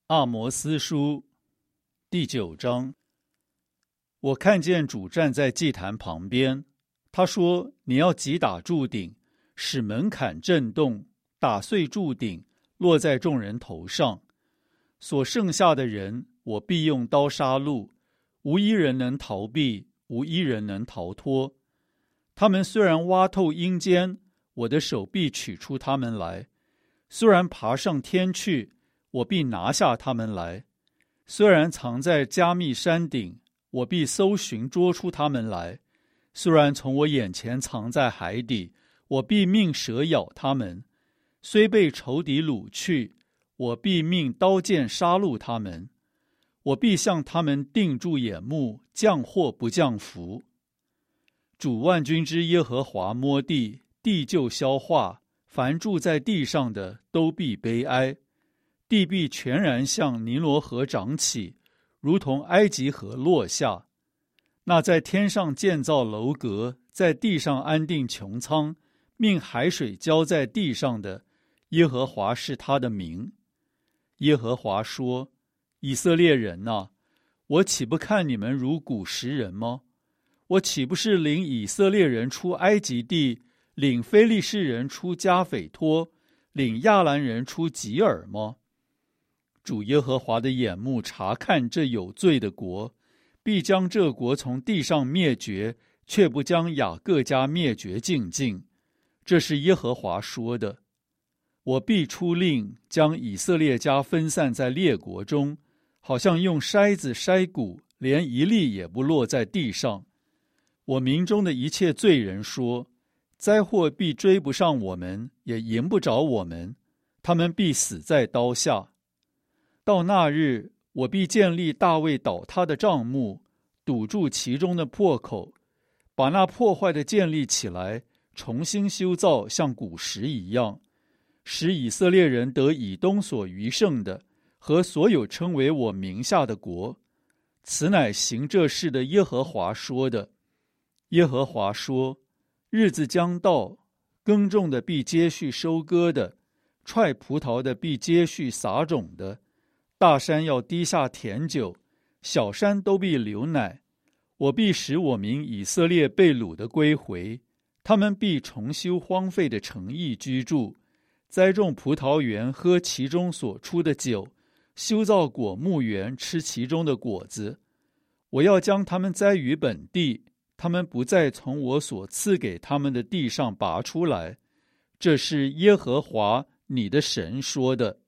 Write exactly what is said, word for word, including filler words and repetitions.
阿摩司书第九章。我看见主站在祭坛旁边，他说：你要击打柱顶，使门槛震动，打碎柱顶，落在众人头上。所剩下的人，我必用刀杀戮，无一人能逃避，无一人能逃脱。他们虽然挖透阴间，我的手必取出他们来；虽然爬上天去，我必拿下他们来；虽然藏在加密山顶，我必搜寻捉出他们来；虽然从我眼前藏在海底，我必命蛇咬他们；虽被仇敌掳去，我必命刀剑杀戮他们。我必向他们定住眼目，降祸不降福。主万军之耶和华摸地，地就消化，凡住在地上的都必悲哀。地必全然向尼罗河涨起，如同埃及河落下。那在天上建造楼阁，在地上安定穹苍，命海水浇在地上的，耶和华是他的名。耶和华说：以色列人啊，我岂不看你们如古时人吗？我岂不是领以色列人出埃及地，领非利士人出加斐托，领亚兰人出吉尔吗？主耶和华的眼目察看这有罪的国，必将这国从地上灭绝，却不将雅各家灭绝尽尽。这是耶和华说的。我必出令，将以色列家分散在列国中，好像用筛子筛谷，连一粒也不落在地上。我民中的一切罪人说：灾祸必追不上我们，也迎不着我们，他们必死在刀下。到那日，我必建立大卫倒塌的帐幕，堵住其中的破口，把那破坏的建立起来，重新修造，像古时一样，使以色列人得以东所余剩的，和所有称为我名下的国。此乃行这事的耶和华说的。耶和华说：日子将到，耕种的必接续收割的，踹葡萄的必接续撒种的。大山要滴下甜酒，小山都必流奶。我必使我民以色列被掳的归回，他们必重修荒废的城邑居住，栽种葡萄园，喝其中所出的酒，修造果木园，吃其中的果子。我要将他们栽于本地，他们不再从我所赐给他们的地上拔出来。这是耶和华你的神说的。